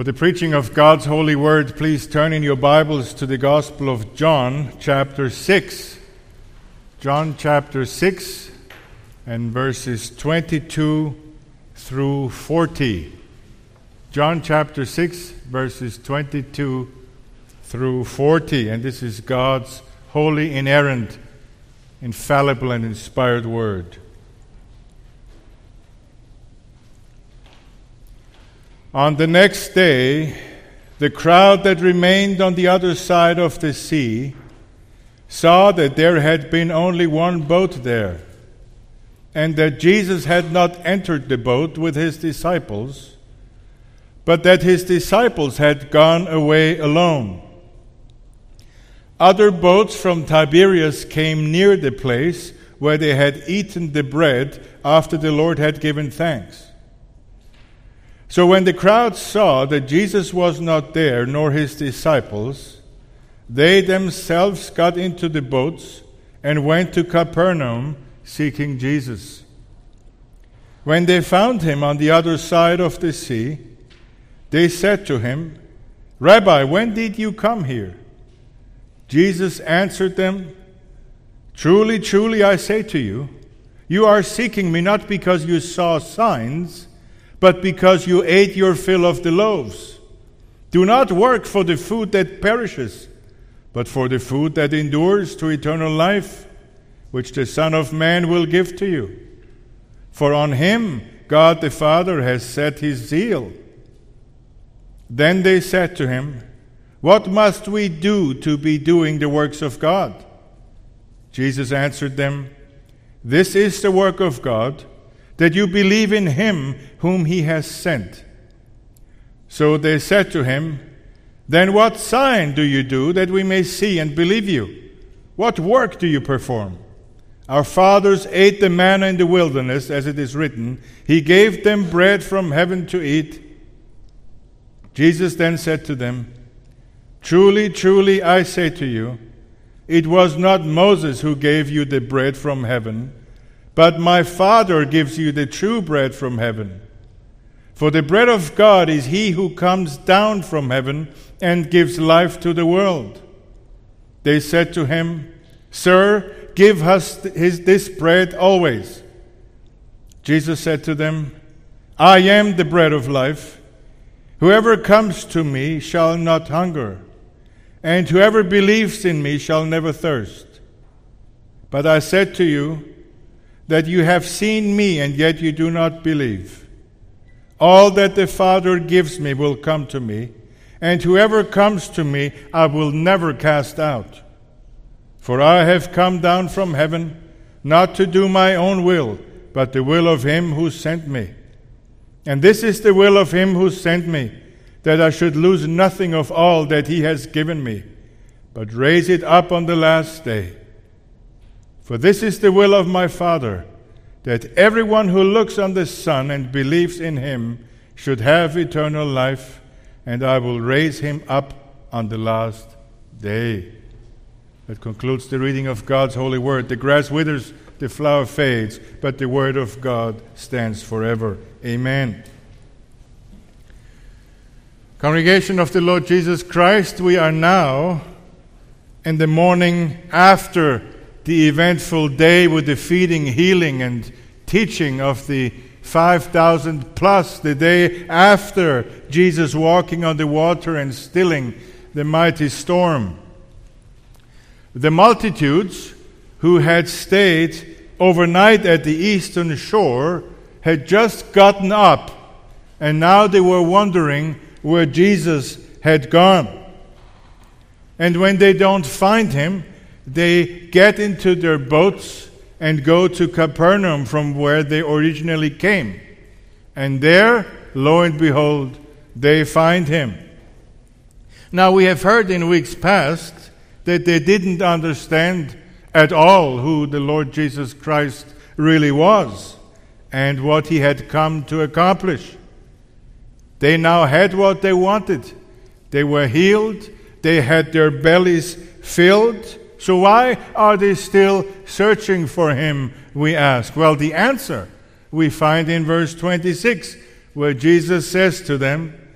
For the preaching of God's holy word, please turn in your Bibles to the Gospel of John, chapter 6. John chapter 6 and verses 22 through 40. John chapter 6, verses 22 through 40. And this is God's holy, inerrant, infallible, and inspired word. On the next day, the crowd that remained on the other side of the sea saw that there had been only one boat there, and that Jesus had not entered the boat with his disciples, but that his disciples had gone away alone. Other boats from Tiberias came near the place where they had eaten the bread after the Lord had given thanks. So when the crowd saw that Jesus was not there, nor his disciples, they themselves got into the boats and went to Capernaum seeking Jesus. When they found him on the other side of the sea, they said to him, "Rabbi, when did you come here?" Jesus answered them, "Truly, truly, I say to you, you are seeking me not because you saw signs, but because you ate your fill of the loaves. Do not work for the food that perishes, but for the food that endures to eternal life, which the Son of Man will give to you. For on him God the Father has set his seal." Then they said to him, "What must we do to be doing the works of God?" Jesus answered them, "This is the work of God, that you believe in him whom he has sent." So they said to him, "Then what sign do you do that we may see and believe you? What work do you perform? Our fathers ate the manna in the wilderness, as it is written, he gave them bread from heaven to eat." Jesus then said to them, "Truly, truly, I say to you, it was not Moses who gave you the bread from heaven, but my Father gives you the true bread from heaven. For the bread of God is he who comes down from heaven and gives life to the world." They said to him, "Sir, give us this bread always." Jesus said to them, "I am the bread of life. Whoever comes to me shall not hunger, and whoever believes in me shall never thirst. But I said to you that you have seen me, and yet you do not believe. All that the Father gives me will come to me, and whoever comes to me I will never cast out. For I have come down from heaven, not to do my own will, but the will of him who sent me. And this is the will of him who sent me, that I should lose nothing of all that he has given me, but raise it up on the last day. For this is the will of my Father, that everyone who looks on the Son and believes in him should have eternal life, and I will raise him up on the last day." That concludes the reading of God's holy word. The grass withers, the flower fades, but the word of God stands forever. Amen. Congregation of the Lord Jesus Christ, we are now in the morning after the eventful day with the feeding, healing, and teaching of the 5,000 plus, the day after Jesus walking on the water and stilling the mighty storm. The multitudes who had stayed overnight at the eastern shore had just gotten up, and now they were wondering where Jesus had gone. And when they don't find him, they get into their boats and go to Capernaum from where they originally came. And there, lo and behold, they find him. Now we have heard in weeks past that they didn't understand at all who the Lord Jesus Christ really was and what he had come to accomplish. They now had what they wanted. They were healed. They had their bellies filled. So why are they still searching for him, we ask? Well, the answer we find in verse 26, where Jesus says to them,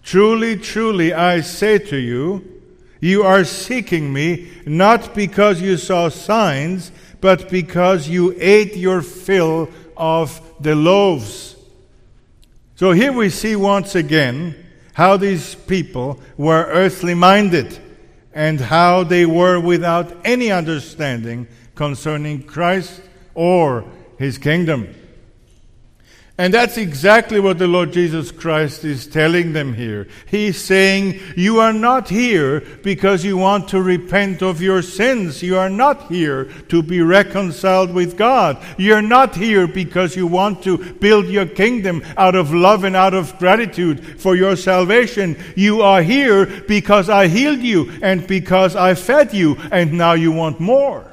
Truly, truly, I say to you, you are seeking me not because you saw signs, but because you ate your fill of the loaves. So here we see once again how these people were earthly minded and how they were without any understanding concerning Christ or His kingdom. And that's exactly what the Lord Jesus Christ is telling them here. He's saying, you are not here because you want to repent of your sins. You are not here to be reconciled with God. You're not here because you want to build your kingdom out of love and out of gratitude for your salvation. You are here because I healed you and because I fed you, and now you want more.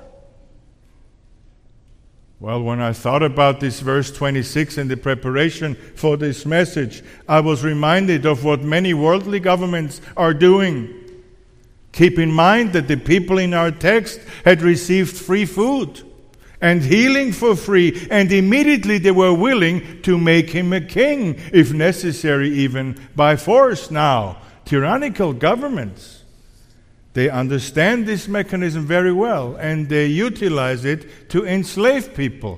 Well, when I thought about this verse 26 in the preparation for this message, I was reminded of what many worldly governments are doing. Keep in mind that the people in our text had received free food and healing for free, and immediately they were willing to make him a king, if necessary, even by force. Now, tyrannical governments, they understand this mechanism very well, and they utilize it to enslave people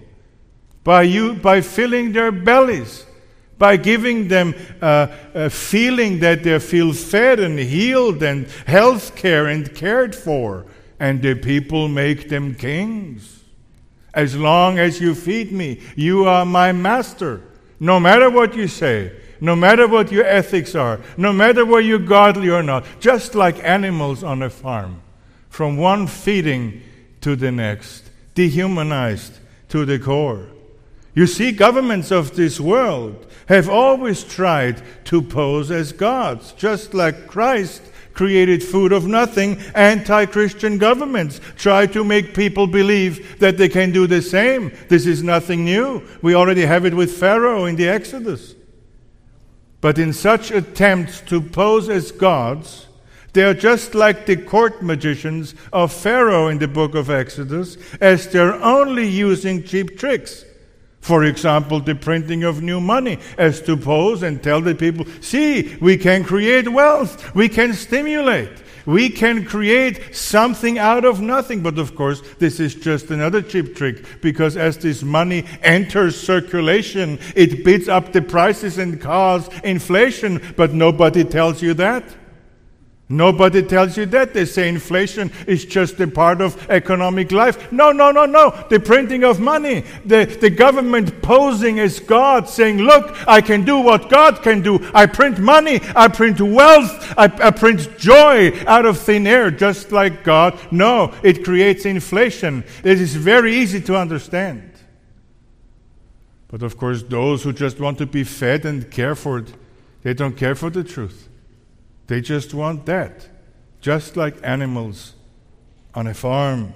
by filling their bellies, by giving them a feeling that they feel fed and healed and health care and cared for, and the people make them kings. As long as you feed me, you are my master, no matter what you say. No matter what your ethics are, no matter whether you're godly or not, just like animals on a farm, from one feeding to the next, dehumanized to the core. You see, governments of this world have always tried to pose as gods, just like Christ created food of nothing. Anti-Christian governments try to make people believe that they can do the same. This is nothing new. We already have it with Pharaoh in the Exodus. But in such attempts to pose as gods, they are just like the court magicians of Pharaoh in the book of Exodus, as they're only using cheap tricks. For example, the printing of new money, as to pose and tell the people, see, we can create wealth, we can stimulate, we can create something out of nothing. But of course, this is just another cheap trick, because as this money enters circulation, it bids up the prices and causes inflation, but nobody tells you that. Nobody tells you that. They say inflation is just a part of economic life. No. The printing of money, the government posing as God, saying, look, I can do what God can do. I print money, I print wealth, I print joy out of thin air, just like God. No, it creates inflation. It is very easy to understand. But of course, those who just want to be fed and cared for, they don't care for the truth. They just want that, just like animals on a farm.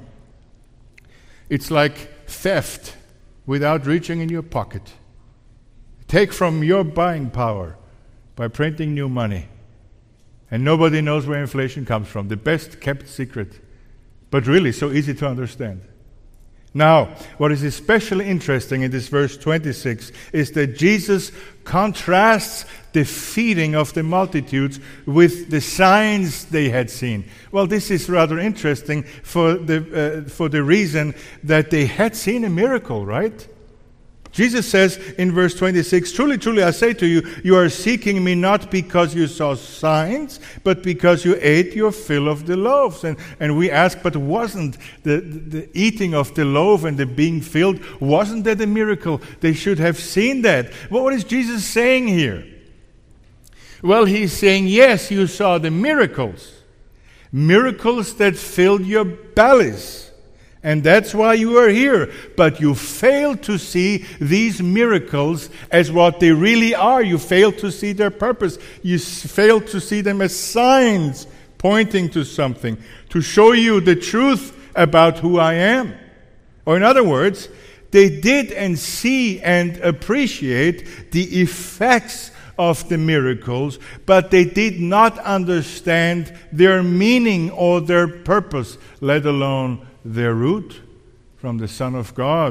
It's like theft without reaching in your pocket. Take from your buying power by printing new money. And nobody knows where inflation comes from. The best kept secret, but really so easy to understand. Now, what is especially interesting in this verse 26 is that Jesus contrasts the feeding of the multitudes with the signs they had seen. Well, this is rather interesting for the reason that they had seen a miracle, right? Jesus says in verse 26, truly, truly, I say to you, you are seeking me not because you saw signs, but because you ate your fill of the loaves. And we ask, but wasn't the eating of the loaf and the being filled, wasn't that a miracle? They should have seen that. What is Jesus saying here? Well, he's saying, yes, you saw the miracles. Miracles that filled your bellies. And that's why you are here. But you fail to see these miracles as what they really are. You fail to see their purpose. You fail to see them as signs pointing to something, to show you the truth about who I am. Or in other words, they did and see and appreciate the effects of the miracles, but they did not understand their meaning or their purpose, let alone their root from the Son of God.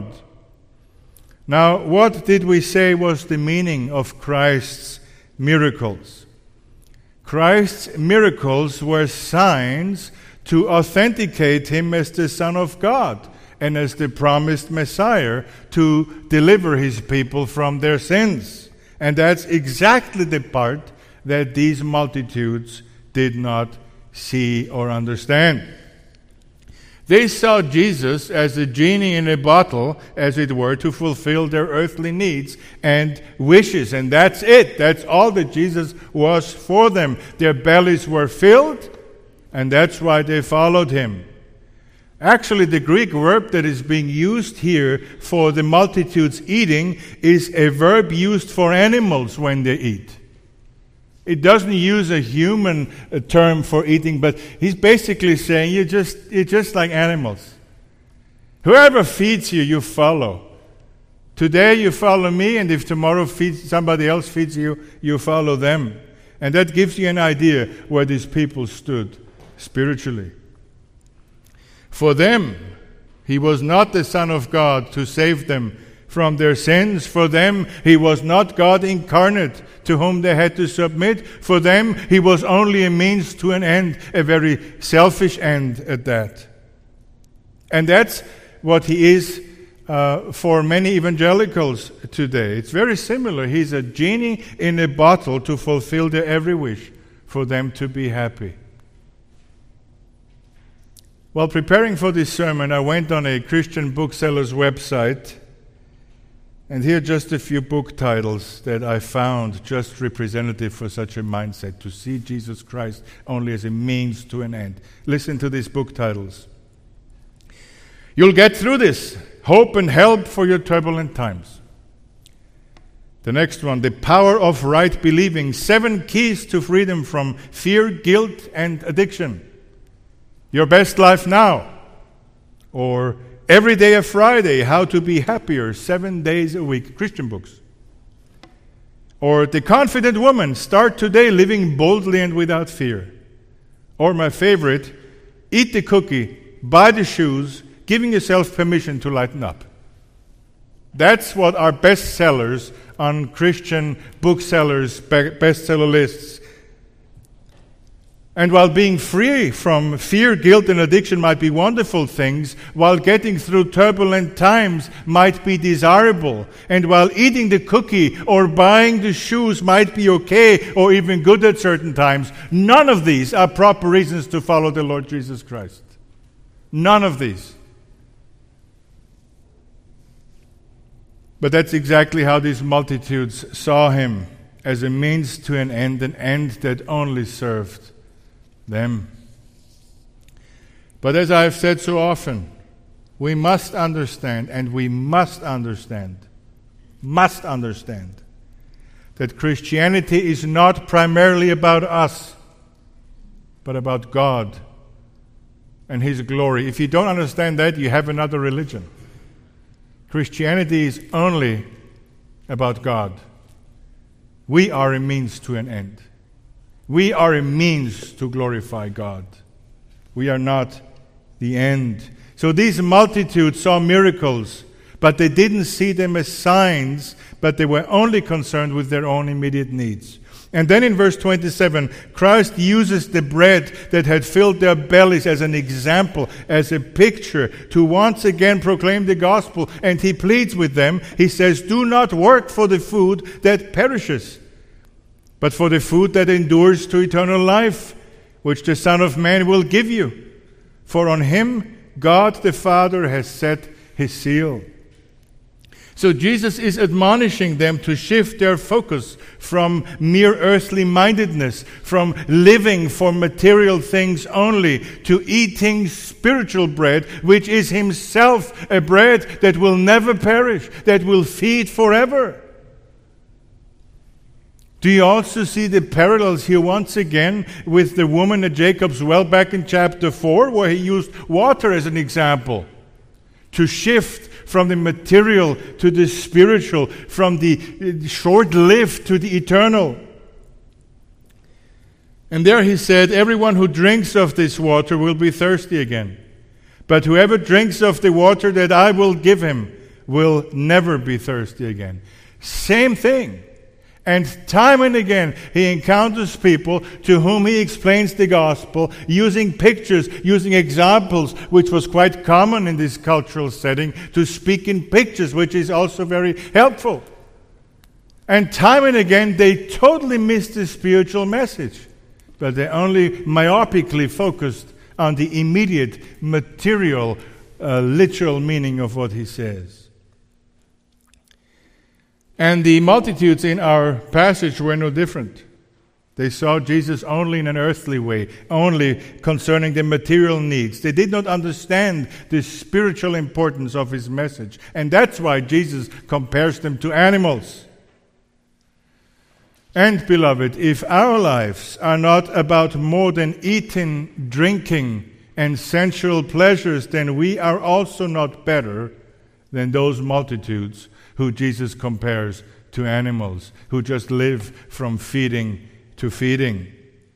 Now, what did we say was the meaning of Christ's miracles? Christ's miracles were signs to authenticate him as the Son of God and as the promised Messiah to deliver his people from their sins. And that's exactly the part that these multitudes did not see or understand. They saw Jesus as a genie in a bottle, as it were, to fulfill their earthly needs and wishes. And that's it. That's all that Jesus was for them. Their bellies were filled, and that's why they followed him. Actually, the Greek verb that is being used here for the multitudes eating is a verb used for animals when they eat. It doesn't use a human term for eating, but he's basically saying you're just like animals. Whoever feeds you, you follow. Today you follow me, and if tomorrow somebody else feeds you, you follow them. And that gives you an idea where these people stood spiritually. For them, he was not the Son of God to save them from their sins. For them, he was not God incarnate to whom they had to submit. For them, he was only a means to an end, a very selfish end at that. And that's what he is for many evangelicals today. It's very similar. He's a genie in a bottle to fulfill their every wish for them to be happy. While preparing for this sermon, I went on a Christian bookseller's website, and here are just a few book titles that I found just representative for such a mindset, to see Jesus Christ only as a means to an end. Listen to these book titles. You'll get through this. Hope and help for your turbulent times. The next one, The Power of Right Believing. 7 Keys to Freedom from Fear, Guilt, and Addiction. Your Best Life Now. Or Every Day a Friday, How to Be Happier 7 days a week. Christian books. Or The Confident Woman, Start Today Living Boldly and Without Fear. Or my favorite, Eat the Cookie, Buy the Shoes, Giving Yourself Permission to Lighten Up. That's what are bestsellers on Christian booksellers' bestseller lists. And while being free from fear, guilt, and addiction might be wonderful things, while getting through turbulent times might be desirable, and while eating the cookie or buying the shoes might be okay or even good at certain times, none of these are proper reasons to follow the Lord Jesus Christ. None of these. But that's exactly how these multitudes saw him, as a means to an end that only served them. But as I have said so often, we must understand that Christianity is not primarily about us, but about God and His glory. If you don't understand that, you have another religion. Christianity is only about God. We are a means to an end. We are a means to glorify God. We are not the end. So these multitudes saw miracles, but they didn't see them as signs, but they were only concerned with their own immediate needs. And then in verse 27, Christ uses the bread that had filled their bellies as an example, as a picture, to once again proclaim the gospel. And he pleads with them. He says, do not work for the food that perishes, but for the food that endures to eternal life, which the Son of Man will give you. For on him God the Father has set his seal. So Jesus is admonishing them to shift their focus from mere earthly mindedness, from living for material things only, to eating spiritual bread, which is himself a bread that will never perish, that will feed forever. Do you also see the parallels here once again with the woman at Jacob's well back in chapter 4, where he used water as an example to shift from the material to the spiritual, from the short-lived to the eternal. And there he said, everyone who drinks of this water will be thirsty again. But whoever drinks of the water that I will give him will never be thirsty again. Same thing. And time and again, he encounters people to whom he explains the gospel using pictures, using examples, which was quite common in this cultural setting, to speak in pictures, which is also very helpful. And time and again, they totally miss the spiritual message, but they only myopically focused on the immediate, material, literal meaning of what he says. And the multitudes in our passage were no different. They saw Jesus only in an earthly way, only concerning the material needs. They did not understand the spiritual importance of his message. And that's why Jesus compares them to animals. And, beloved, if our lives are not about more than eating, drinking, and sensual pleasures, then we are also not better than those multitudes who Jesus compares to animals, who just live from feeding to feeding.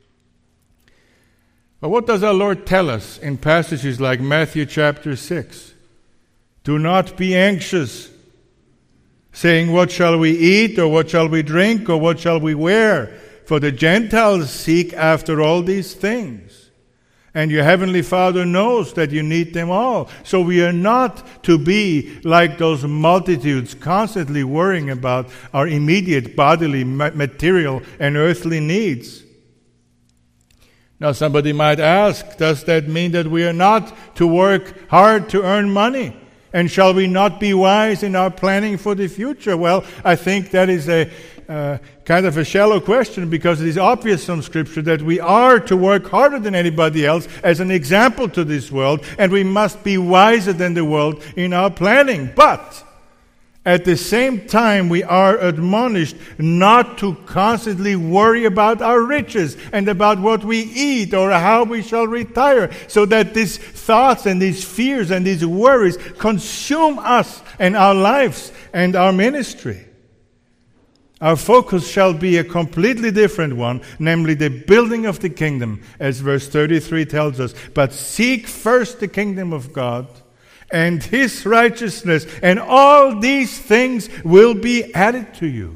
But what does our Lord tell us in passages like Matthew chapter 6? Do not be anxious, saying, what shall we eat, or what shall we drink, or what shall we wear? For the Gentiles seek after all these things. And your heavenly Father knows that you need them all. So we are not to be like those multitudes, constantly worrying about our immediate bodily, material, and earthly needs. Now somebody might ask, does that mean that we are not to work hard to earn money? And shall we not be wise in our planning for the future? Well, I think that is a kind of a shallow question, because it is obvious from Scripture that we are to work harder than anybody else as an example to this world, and we must be wiser than the world in our planning. But at the same time, we are admonished not to constantly worry about our riches and about what we eat or how we shall retire, so that these thoughts and these fears and these worries consume us and our lives and our ministry. Our focus shall be a completely different one, namely the building of the kingdom, as verse 33 tells us. But seek first the kingdom of God and his righteousness, and all these things will be added to you.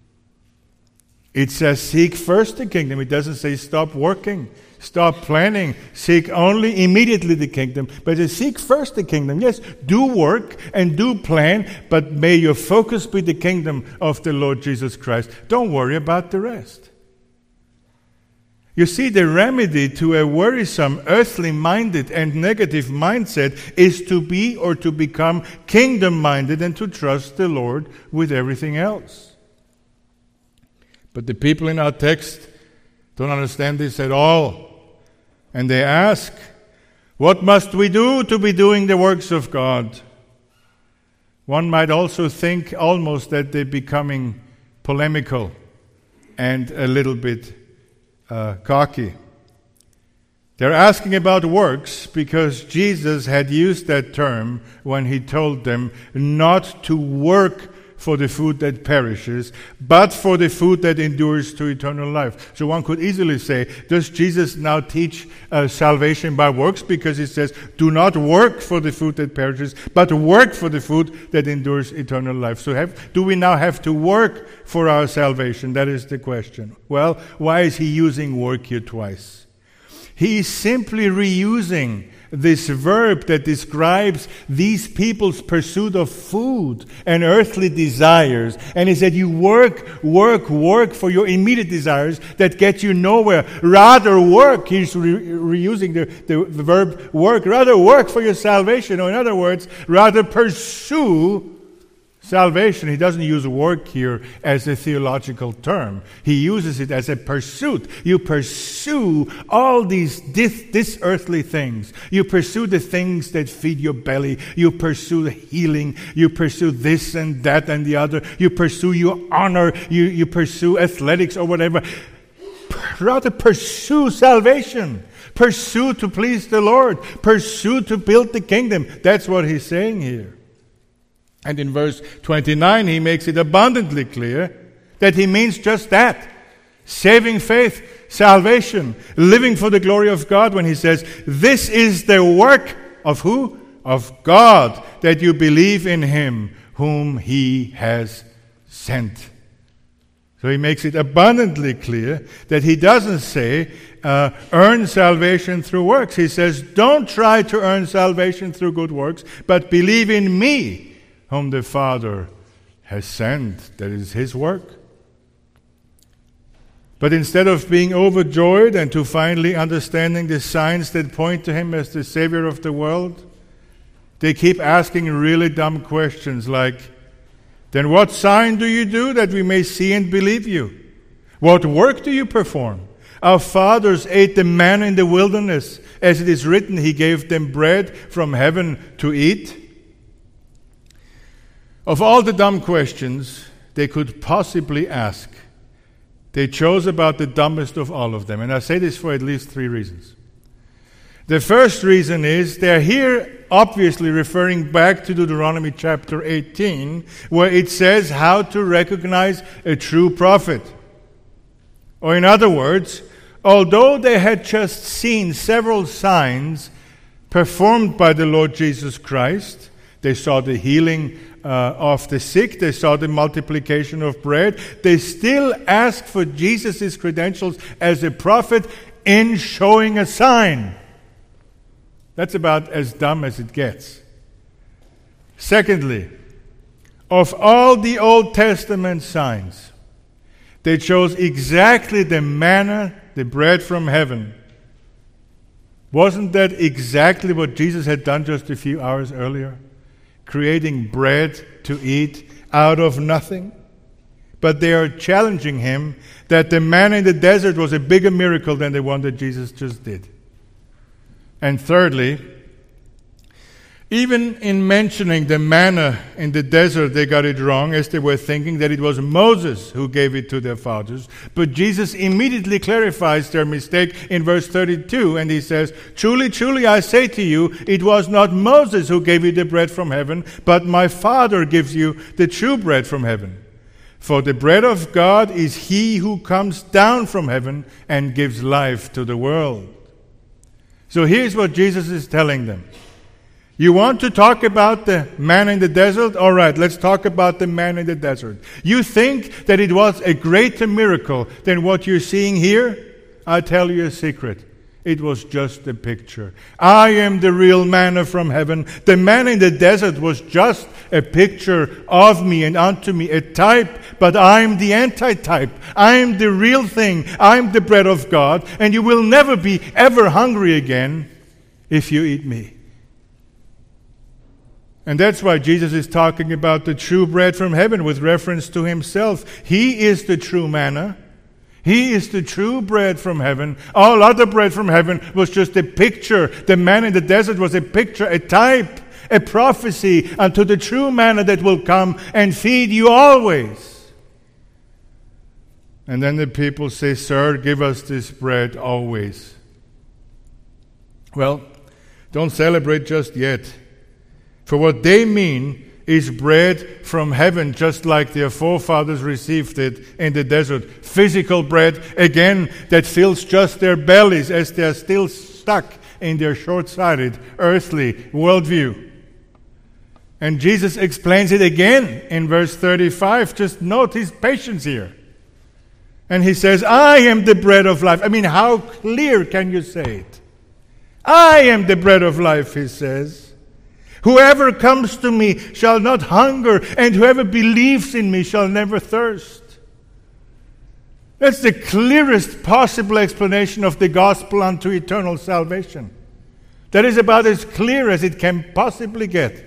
It says seek first the kingdom. It doesn't say stop working, stop planning, seek only immediately the kingdom. But it seek first the kingdom. Yes, do work and do plan, but may your focus be the kingdom of the Lord Jesus Christ. Don't worry about the rest. You see, the remedy to a worrisome, earthly-minded and negative mindset is to be or to become kingdom-minded and to trust the Lord with everything else. But the people in our text don't understand this at all. And they ask, what must we do to be doing the works of God? One might also think almost that they're becoming polemical and a little bit cocky. They're asking about works because Jesus had used that term when he told them not to work for the food that perishes, but for the food that endures to eternal life. So one could easily say, does Jesus now teach salvation by works? Because he says, do not work for the food that perishes, but work for the food that endures eternal life. So do we now have to work for our salvation? That is the question. Well, why is he using work here twice? He is simply reusing this verb that describes these people's pursuit of food and earthly desires. And he said, you work for your immediate desires that get you nowhere. Rather work. He's reusing the verb work. Rather work for your salvation. Or in other words, rather pursue salvation. He doesn't use work here as a theological term. He uses it as a pursuit. You pursue all these this earthly things. You pursue the things that feed your belly. You pursue healing. You pursue this and that and the other. You pursue your honor. You pursue athletics or whatever. Rather pursue salvation. Pursue to please the Lord. Pursue to build the kingdom. That's what he's saying here. And in verse 29, he makes it abundantly clear that he means just that. Saving faith, salvation, living for the glory of God, when he says, this is the work of who? Of God, that you believe in him whom he has sent. So he makes it abundantly clear that he doesn't say, earn salvation through works. He says, don't try to earn salvation through good works, but believe in me, whom the Father has sent. That is his work. But instead of being overjoyed and to finally understanding the signs that point to him as the Savior of the world, they keep asking really dumb questions like, then what sign do you do that we may see and believe you? What work do you perform? Our fathers ate the manna in the wilderness. As it is written, he gave them bread from heaven to eat. Of all the dumb questions they could possibly ask, they chose about the dumbest of all of them. And I say this for at least 3 reasons. The first reason is they're here obviously referring back to Deuteronomy chapter 18, where it says how to recognize a true prophet. Or in other words, although they had just seen several signs performed by the Lord Jesus Christ, they saw the healing of the sick, they saw the multiplication of bread, they still asked for Jesus' credentials as a prophet in showing a sign. That's about as dumb as it gets. Secondly, of all the Old Testament signs, they chose exactly the manna, the bread from heaven. Wasn't that exactly what Jesus had done just a few hours earlier? Creating bread to eat out of nothing? But they are challenging him that the manna in the desert was a bigger miracle than the one that Jesus just did. And thirdly, even in mentioning the manna in the desert, they got it wrong, as they were thinking that it was Moses who gave it to their fathers. But Jesus immediately clarifies their mistake in verse 32, and he says, truly, truly, I say to you, it was not Moses who gave you the bread from heaven, but my Father gives you the true bread from heaven. For the bread of God is he who comes down from heaven and gives life to the world. So here's what Jesus is telling them. You want to talk about the man in the desert? All right, let's talk about the man in the desert. You think that it was a greater miracle than what you're seeing here? I'll tell you a secret. It was just a picture. I am the real manna from heaven. The man in the desert was just a picture of me and unto me, a type, but I'm the antitype. I'm the real thing. I'm the bread of God, and you will never be ever hungry again if you eat me. And that's why Jesus is talking about the true bread from heaven with reference to himself. He is the true manna. He is the true bread from heaven. All other bread from heaven was just a picture. The manna in the desert was a picture, a type, a prophecy unto the true manna that will come and feed you always. And then the people say, Sir, give us this bread always. Well, don't celebrate just yet. For what they mean is bread from heaven, just like their forefathers received it in the desert. Physical bread, again, that fills just their bellies as they are still stuck in their short-sighted, earthly worldview. And Jesus explains it again in verse 35. Just note his patience here. And he says, I am the bread of life. I mean, how clear can you say it? I am the bread of life, he says. Whoever comes to me shall not hunger, and whoever believes in me shall never thirst. That's the clearest possible explanation of the gospel unto eternal salvation. That is about as clear as it can possibly get.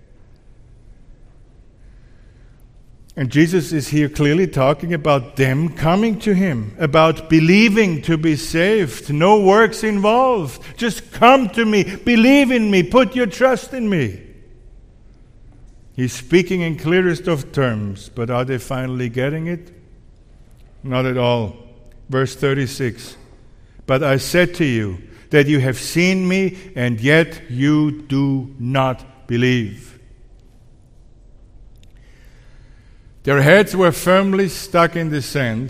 And Jesus is here clearly talking about them coming to him, about believing to be saved. No works involved. Just come to me, believe in me, put your trust in me. He's speaking in clearest of terms, but are they finally getting it? Not at all. Verse 36, but I said to you that you have seen me, and yet you do not believe. Their heads were firmly stuck in the sand,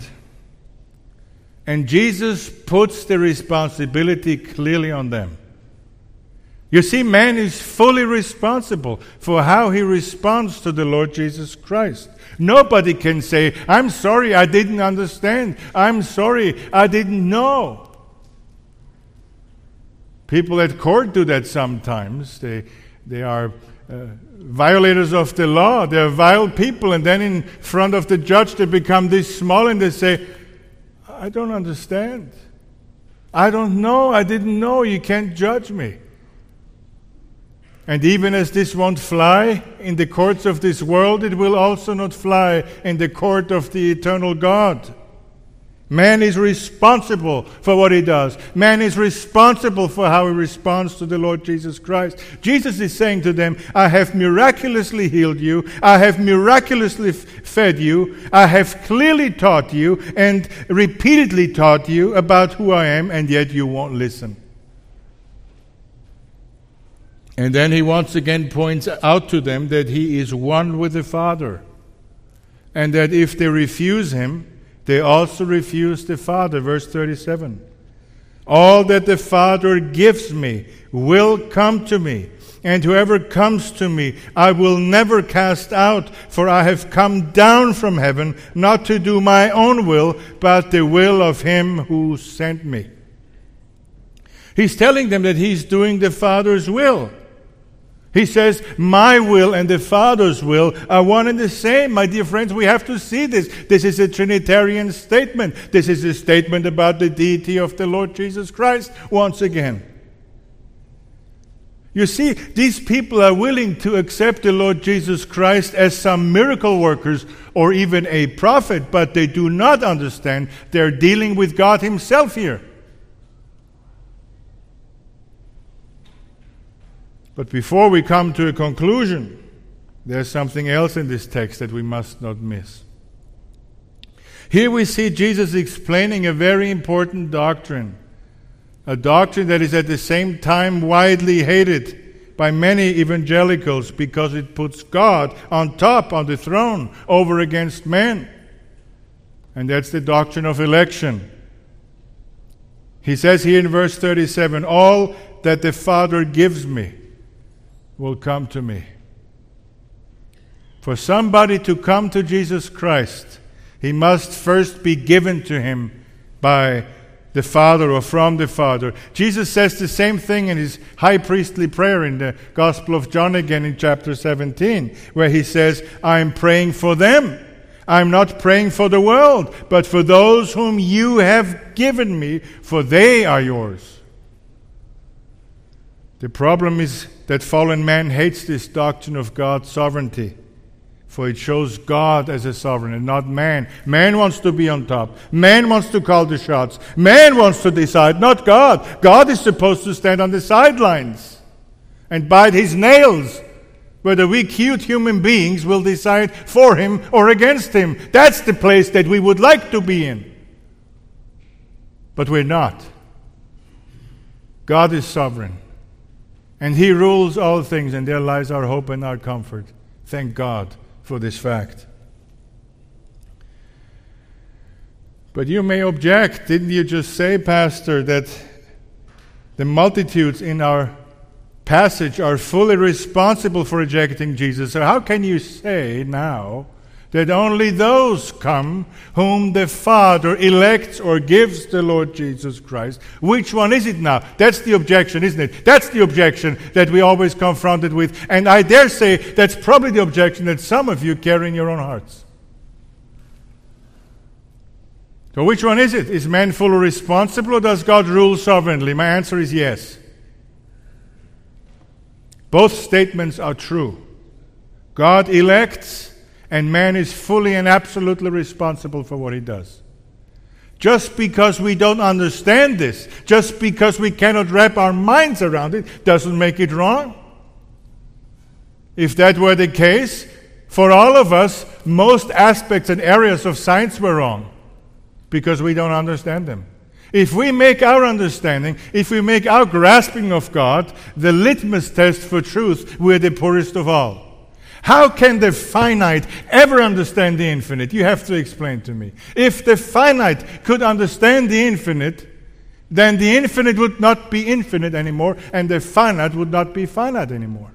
and Jesus puts the responsibility clearly on them. You see, man is fully responsible for how he responds to the Lord Jesus Christ. Nobody can say, I'm sorry, I didn't understand. I'm sorry, I didn't know. People at court do that sometimes. They are violators of the law. They are vile people. And then in front of the judge, they become this small and they say, I don't understand. I don't know. I didn't know. You can't judge me. And even as this won't fly in the courts of this world, it will also not fly in the court of the eternal God. Man is responsible for what he does. Man is responsible for how he responds to the Lord Jesus Christ. Jesus is saying to them, I have miraculously healed you. I have miraculously fed you. I have clearly taught you and repeatedly taught you about who I am, and yet you won't listen. And then he once again points out to them that he is one with the Father, and that if they refuse him, they also refuse the Father. Verse 37. All that the Father gives me will come to me, and whoever comes to me I will never cast out, for I have come down from heaven not to do my own will, but the will of him who sent me. He's telling them that he's doing the Father's will. He says, my will and the Father's will are one and the same. My dear friends, we have to see this. This is a Trinitarian statement. This is a statement about the deity of the Lord Jesus Christ once again. You see, these people are willing to accept the Lord Jesus Christ as some miracle workers or even a prophet, but they do not understand they're dealing with God himself here. But before we come to a conclusion, there's something else in this text that we must not miss. Here we see Jesus explaining a very important doctrine, a doctrine that is at the same time widely hated by many evangelicals because it puts God on top, on the throne, over against men. And that's the doctrine of election. He says here in verse 37, all that the Father gives me will come to me. For somebody to come to Jesus Christ, he must first be given to him by the Father or from the Father. Jesus says the same thing in his high priestly prayer in the Gospel of John again in chapter 17, where he says, I'm praying for them. I'm not praying for the world, but for those whom you have given me, for they are yours. The problem is that fallen man hates this doctrine of God's sovereignty, for it shows God as a sovereign and not man. Man wants to be on top. Man wants to call the shots. Man wants to decide, not God. God is supposed to stand on the sidelines and bite his nails, whether we cute human beings will decide for him or against him. That's the place that we would like to be in. But we're not. God is sovereign. And he rules all things, and there lies our hope and our comfort. Thank God for this fact. But you may object, didn't you just say, Pastor, that the multitudes in our passage are fully responsible for rejecting Jesus? So how can you say now that only those come whom the Father elects or gives the Lord Jesus Christ? Which one is it now? That's the objection, isn't it? That's the objection that we always confronted with. And I dare say that's probably the objection that some of you carry in your own hearts. So which one is it? Is man fully responsible or does God rule sovereignly? My answer is yes. Both statements are true. God elects, and man is fully and absolutely responsible for what he does. Just because we don't understand this, just because we cannot wrap our minds around it, doesn't make it wrong. If that were the case, for all of us, most aspects and areas of science were wrong, because we don't understand them. If we make our understanding, if we make our grasping of God the litmus test for truth, we're the poorest of all. How can the finite ever understand the infinite? You have to explain to me. If the finite could understand the infinite, then the infinite would not be infinite anymore, and the finite would not be finite anymore.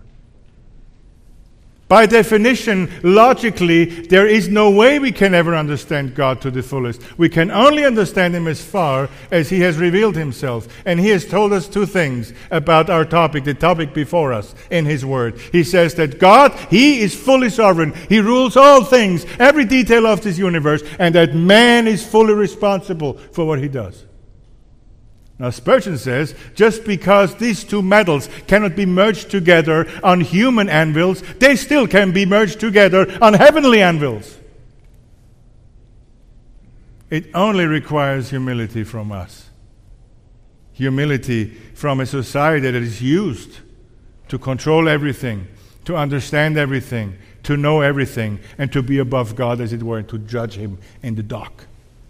By definition, logically, there is no way we can ever understand God to the fullest. We can only understand Him as far as He has revealed Himself. And He has told us two things about our topic, the topic before us, in His Word. He says that God, He is fully sovereign. He rules all things, every detail of this universe, and that man is fully responsible for what he does. Now Spurgeon says, just because these two metals cannot be merged together on human anvils, they still can be merged together on heavenly anvils. It only requires humility from us. Humility from a society that is used to control everything, to understand everything, to know everything, and to be above God, as it were, and to judge Him in the dock.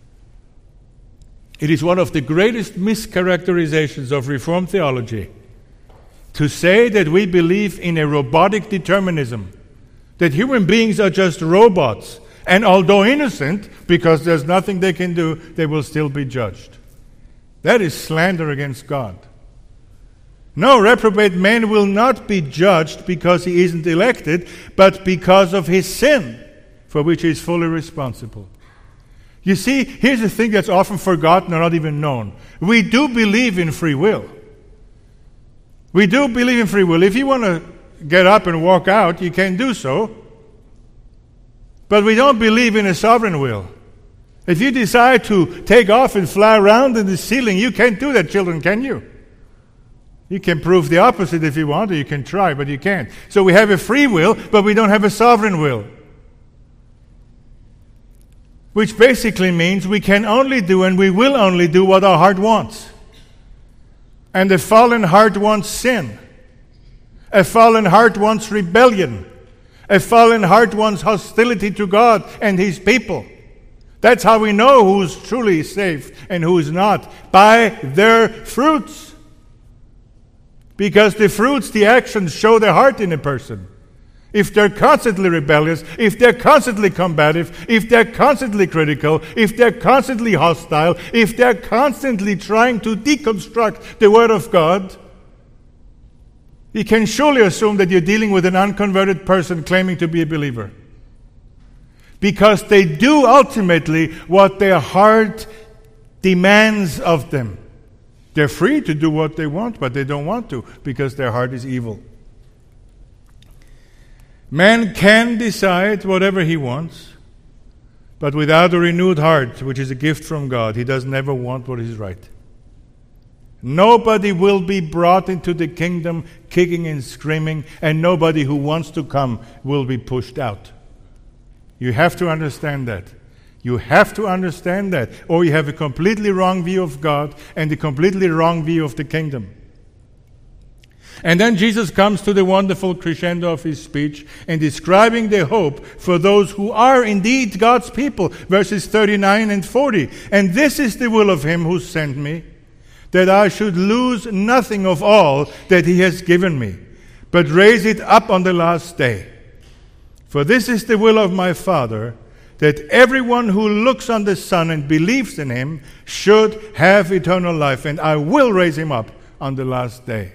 It is one of the greatest mischaracterizations of Reformed theology to say that we believe in a robotic determinism, that human beings are just robots, and although innocent, because there's nothing they can do, they will still be judged. That is slander against God. No, reprobate man will not be judged because he isn't elected, but because of his sin, for which he is fully responsible. You see, here's the thing that's often forgotten or not even known. We do believe in free will. We do believe in free will. If you want to get up and walk out, you can do so. But we don't believe in a sovereign will. If you decide to take off and fly around in the ceiling, you can't do that, children, can you? You can prove the opposite if you want, or you can try, but you can't. So we have a free will, but we don't have a sovereign will. Which basically means we can only do and we will only do what our heart wants. And a fallen heart wants sin. A fallen heart wants rebellion. A fallen heart wants hostility to God and His people. That's how we know who's truly saved and who is not. By their fruits. Because the fruits, the actions, show the heart in a person. If they're constantly rebellious, if they're constantly combative, if they're constantly critical, if they're constantly hostile, if they're constantly trying to deconstruct the Word of God, you can surely assume that you're dealing with an unconverted person claiming to be a believer. Because they do ultimately what their heart demands of them. They're free to do what they want, but they don't want to because their heart is evil. Man can decide whatever he wants, but without a renewed heart, which is a gift from God, he does never want what is right. Nobody will be brought into the kingdom kicking and screaming, and nobody who wants to come will be pushed out. You have to understand that. You have to understand that, or you have a completely wrong view of God and a completely wrong view of the kingdom. And then Jesus comes to the wonderful crescendo of His speech in describing the hope for those who are indeed God's people, verses 39 and 40. And this is the will of Him who sent me, that I should lose nothing of all that He has given me, but raise it up on the last day. For this is the will of my Father, that everyone who looks on the Son and believes in Him should have eternal life, and I will raise him up on the last day.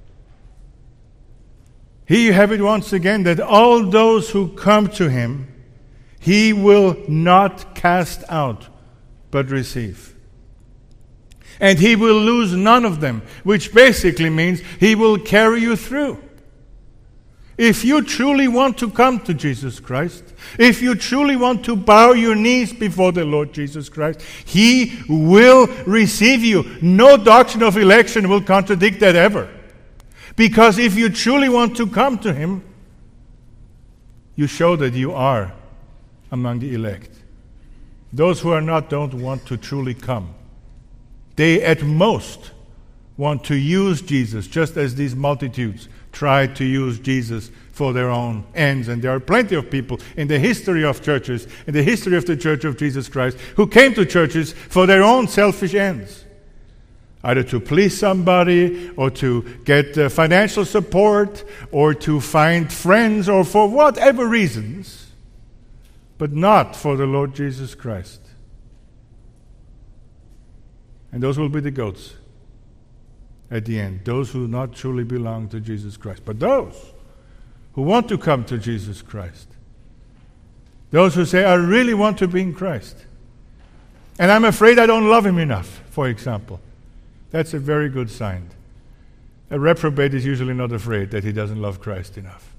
Here you have it once again, that all those who come to Him, He will not cast out, but receive. And He will lose none of them, which basically means He will carry you through. If you truly want to come to Jesus Christ, if you truly want to bow your knees before the Lord Jesus Christ, He will receive you. No doctrine of election will contradict that ever. Because if you truly want to come to Him, you show that you are among the elect. Those who are not don't want to truly come. They at most want to use Jesus, just as these multitudes tried to use Jesus for their own ends. And there are plenty of people in the history of churches, in the history of the Church of Jesus Christ, who came to churches for their own selfish ends. Either to please somebody, or to get financial support, or to find friends, or for whatever reasons, but not for the Lord Jesus Christ. And those will be the goats at the end, those who not truly belong to Jesus Christ. But those who want to come to Jesus Christ, those who say, I really want to be in Christ, and I'm afraid I don't love Him enough, for example, that's a very good sign. A reprobate is usually not afraid that he doesn't love Christ enough.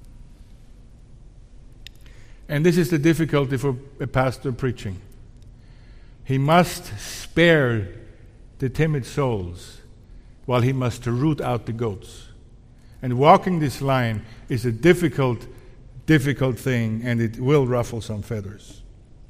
And this is the difficulty for a pastor preaching. He must spare the timid souls while he must root out the goats. And walking this line is a difficult thing, and it will ruffle some feathers.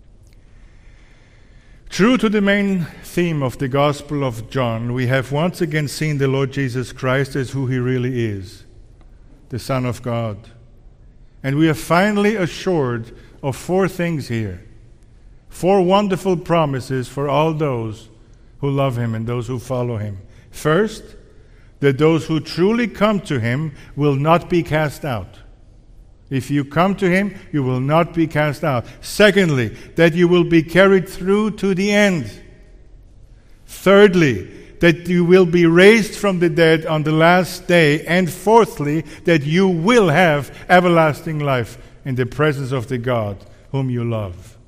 True to the main theme of the Gospel of John, we have once again seen the Lord Jesus Christ as who He really is, the Son of God. And we are finally assured of 4 things here. 4 wonderful promises for all those who love Him and those who follow Him. First, that those who truly come to Him will not be cast out. If you come to Him, you will not be cast out. Secondly, that you will be carried through to the end. Thirdly, that you will be raised from the dead on the last day. And fourthly, that you will have everlasting life in the presence of the God whom you love.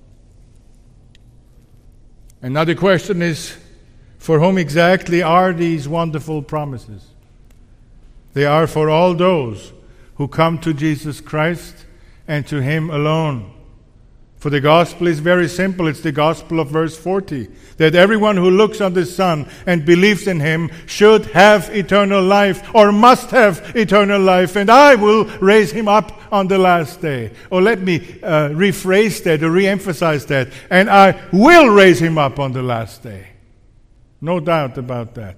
And now the question is, for whom exactly are these wonderful promises? They are for all those who come to Jesus Christ and to Him alone. For the gospel is very simple. It's the gospel of verse 40. That everyone who looks on the Son and believes in Him should have eternal life, or must have eternal life, and I will raise him up on the last day. Or let me rephrase that or re-emphasize that. And I will raise him up on the last day. No doubt about that.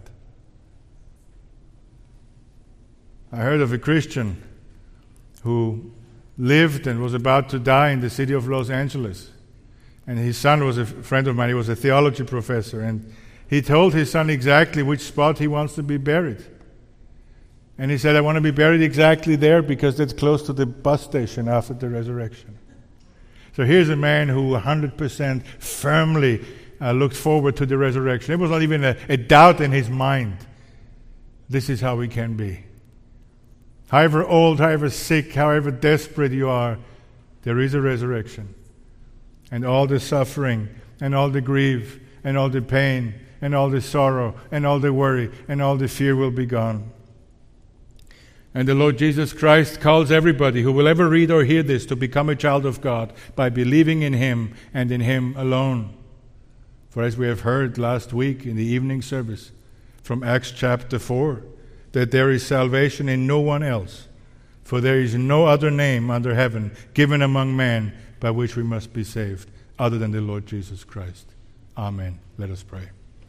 I heard of a Christian who lived and was about to die in the city of Los Angeles. And his son was a friend of mine. He was a theology professor. And he told his son exactly which spot he wants to be buried. And he said, I want to be buried exactly there because that's close to the bus station after the resurrection. So here's a man who 100% firmly looked forward to the resurrection. There was not even a doubt in his mind. This is how we can be. However old, however sick, however desperate you are, there is a resurrection. And all the suffering, and all the grief, and all the pain, and all the sorrow, and all the worry, and all the fear will be gone. And the Lord Jesus Christ calls everybody who will ever read or hear this to become a child of God by believing in Him and in Him alone. For as we have heard last week in the evening service from Acts chapter 4, that there is salvation in no one else, for there is no other name under heaven given among men by which we must be saved, other than the Lord Jesus Christ. Amen. Let us pray.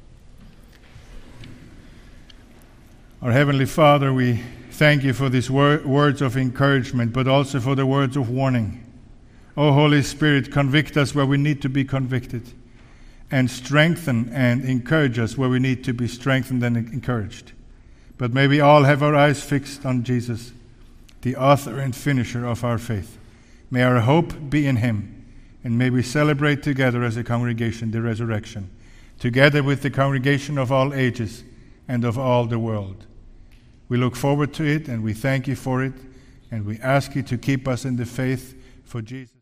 Our Heavenly Father, we thank You for these words of encouragement, but also for the words of warning. O Holy Spirit, convict us where we need to be convicted, and strengthen and encourage us where we need to be strengthened and encouraged. But may we all have our eyes fixed on Jesus, the author and finisher of our faith. May our hope be in Him, and may we celebrate together as a congregation the resurrection, together with the congregation of all ages and of all the world. We look forward to it, and we thank You for it, and we ask You to keep us in the faith for Jesus.